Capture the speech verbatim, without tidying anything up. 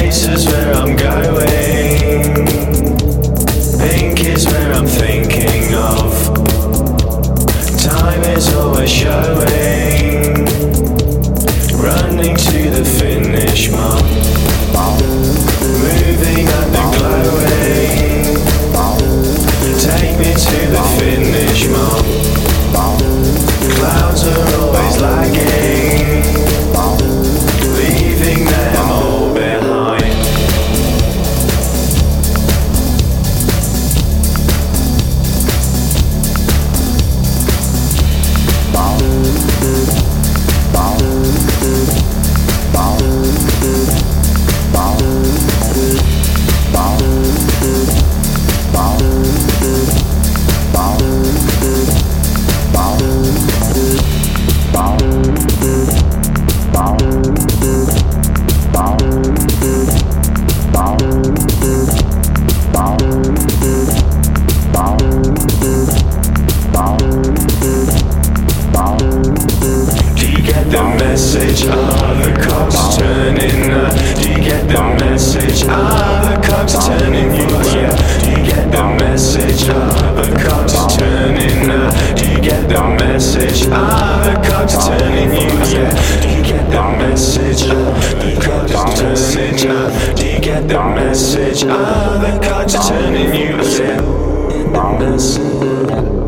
places where I'm going. Pink is where I'm thinking of. Time is always showing. Running to the finish mark. Moving and glowing. Take me to the finish mark. Clouds are always lagging, leaving them all behind. The message of the cogs turning uh, do you get the message of the cogs turning you yeah do you get the message of the cogs turning uh, do you get the message of the cogs turning you yeah do you get the message of the cogs turning uh, do you get the message of the cogs turning you yeah the message